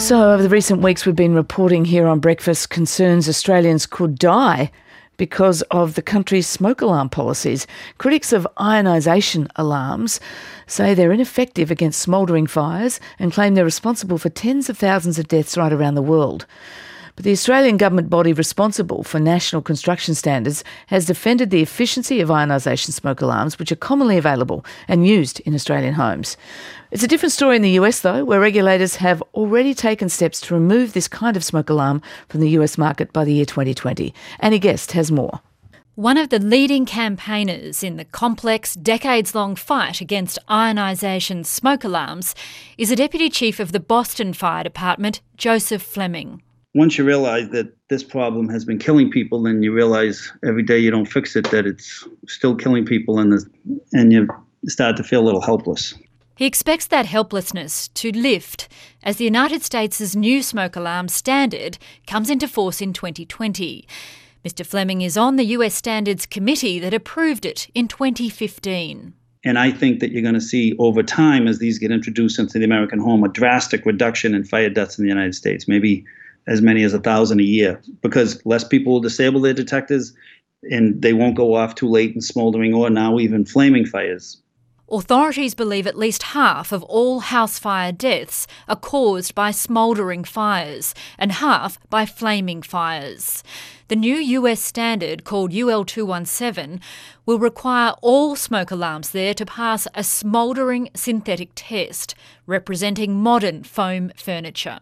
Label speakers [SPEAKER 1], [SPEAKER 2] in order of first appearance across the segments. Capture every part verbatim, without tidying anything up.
[SPEAKER 1] So over the recent weeks we've been reporting here on Breakfast concerns Australians could die because of the country's smoke alarm policies. Critics of ionisation alarms say they're ineffective against smouldering fires and claim they're responsible for tens of thousands of deaths right around the world. But the Australian government body responsible for national construction standards has defended the efficiency of ionisation smoke alarms, which are commonly available and used in Australian homes. It's a different story in the U S, though, where regulators have already taken steps to remove this kind of smoke alarm from the U S market by the year twenty twenty. Annie Guest has more.
[SPEAKER 2] One of the leading campaigners in the complex, decades-long fight against ionisation smoke alarms is a Deputy Chief of the Boston Fire Department, Joseph Fleming.
[SPEAKER 3] Once you realise that this problem has been killing people, then you realise every day you don't fix it that it's still killing people, and the, and you start to feel a little helpless.
[SPEAKER 2] He expects that helplessness to lift as the United States' new smoke alarm standard comes into force in twenty twenty. Mister Fleming is on the U S Standards Committee that approved it in twenty fifteen.
[SPEAKER 3] And I think that you're going to see over time, as these get introduced into the American home, a drastic reduction in fire deaths in the United States, maybe as many as a thousand a year, because less people will disable their detectors and they won't go off too late in smouldering or now even flaming fires.
[SPEAKER 2] Authorities believe at least half of all house fire deaths are caused by smouldering fires and half by flaming fires. The new U S standard, called U L two seventeen, will require all smoke alarms there to pass a smouldering synthetic test, representing modern foam furniture.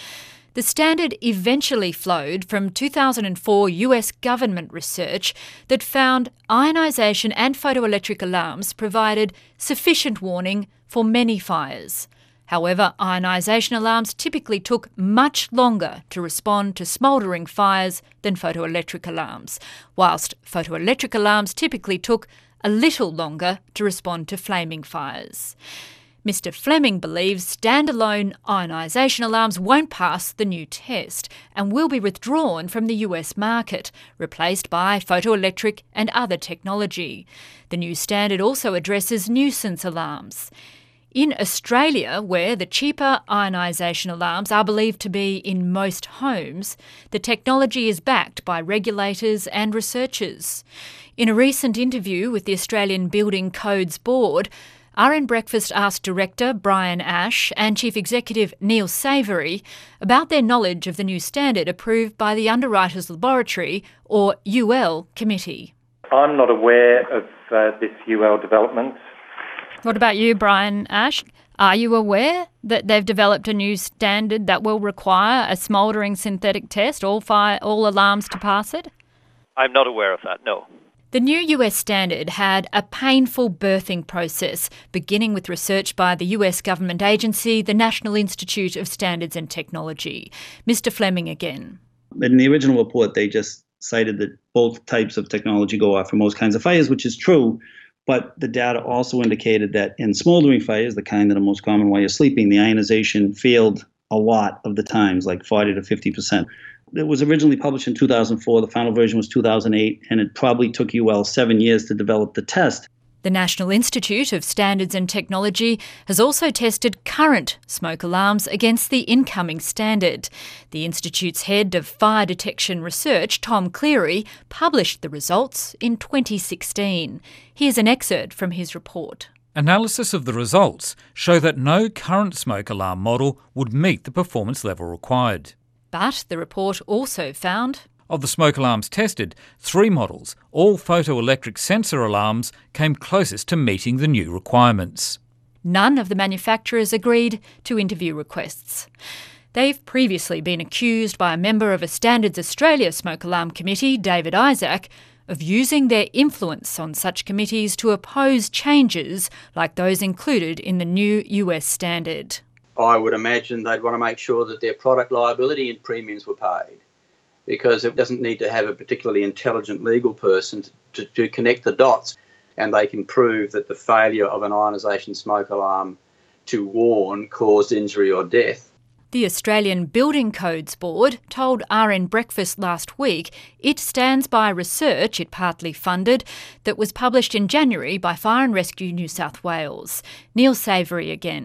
[SPEAKER 2] The standard eventually flowed from two thousand four U S government research that found ionisation and photoelectric alarms provided sufficient warning for many fires. However, ionisation alarms typically took much longer to respond to smouldering fires than photoelectric alarms, whilst photoelectric alarms typically took a little longer to respond to flaming fires. Mister Fleming believes standalone ionisation alarms won't pass the new test and will be withdrawn from the U S market, replaced by photoelectric and other technology. The new standard also addresses nuisance alarms. In Australia, where the cheaper ionisation alarms are believed to be in most homes, the technology is backed by regulators and researchers. In a recent interview with the Australian Building Codes Board, R N Breakfast asked Director Brian Ash and Chief Executive Neil Savory about their knowledge of the new standard approved by the Underwriters Laboratory, or U L, committee.
[SPEAKER 4] I'm not aware of uh, this U L development.
[SPEAKER 2] What about you, Brian Ash? Are you aware that they've developed a new standard that will require a smouldering synthetic test, all fire, all alarms to pass it?
[SPEAKER 5] I'm not aware of that, no.
[SPEAKER 2] The new U S standard had a painful birthing process, beginning with research by the U S government agency, the National Institute of Standards and Technology. Mister Fleming again.
[SPEAKER 3] In the original report, they just cited that both types of technology go off for most kinds of fires, which is true. But the data also indicated that in smouldering fires, the kind that are most common while you're sleeping, the ionization failed a lot of the times, like forty to fifty percent. It was originally published in two thousand four. The final version was two thousand eight, and it probably took U L seven years to develop the test.
[SPEAKER 2] The National Institute of Standards and Technology has also tested current smoke alarms against the incoming standard. The Institute's head of fire detection research, Tom Cleary, published the results in twenty sixteen. Here's an excerpt from his report.
[SPEAKER 6] Analysis of the results show that no current smoke alarm model would meet the performance level required.
[SPEAKER 2] But the report also found,
[SPEAKER 6] of the smoke alarms tested, three models, all photoelectric sensor alarms, came closest to meeting the new requirements.
[SPEAKER 2] None of the manufacturers agreed to interview requests. They've previously been accused by a member of a Standards Australia smoke alarm committee, David Isaac, of using their influence on such committees to oppose changes like those included in the new U S standard.
[SPEAKER 7] I would imagine they'd want to make sure that their product liability and premiums were paid, because it doesn't need to have a particularly intelligent legal person to, to, to connect the dots, and they can prove that the failure of an ionisation smoke alarm to warn caused injury or death.
[SPEAKER 2] The Australian Building Codes Board told R N Breakfast last week it stands by research it partly funded that was published in January by Fire and Rescue New South Wales. Neil Savory again.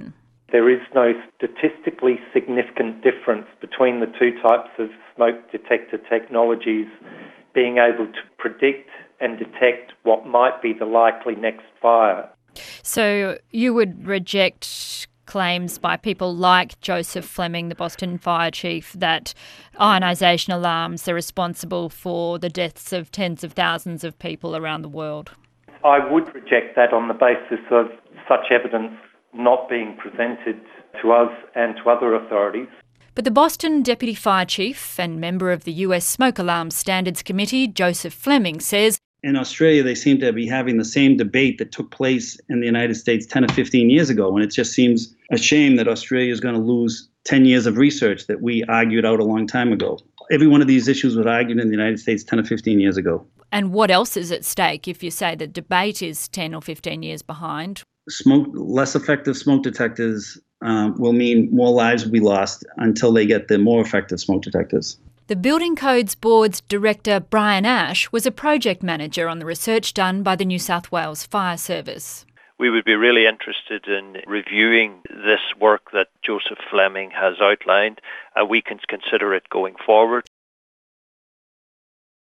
[SPEAKER 4] There is no statistically significant difference between the two types of smoke detector technologies being able to predict and detect what might be the likely next fire.
[SPEAKER 2] So you would reject claims by people like Joseph Fleming, the Boston fire chief, that ionisation alarms are responsible for the deaths of tens of thousands of people around the world?
[SPEAKER 4] I would reject that on the basis of such evidence not being presented to us and to other authorities.
[SPEAKER 2] But the Boston Deputy Fire Chief and member of the U S Smoke Alarm Standards Committee, Joseph Fleming, says
[SPEAKER 3] in Australia, they seem to be having the same debate that took place in the United States ten or fifteen years ago. And it just seems a shame that Australia is going to lose ten years of research that we argued out a long time ago. Every one of these issues was argued in the United States ten or fifteen years ago.
[SPEAKER 2] And what else is at stake if you say the debate is ten or fifteen years behind?
[SPEAKER 3] Smoke, less effective smoke detectors um, will mean more lives will be lost until they get the more effective smoke detectors.
[SPEAKER 2] The Building Codes Board's director, Brian Ash, was a project manager on the research done by the New South Wales Fire Service.
[SPEAKER 5] We would be really interested in reviewing this work that Joseph Fleming has outlined, and we can consider it going forward.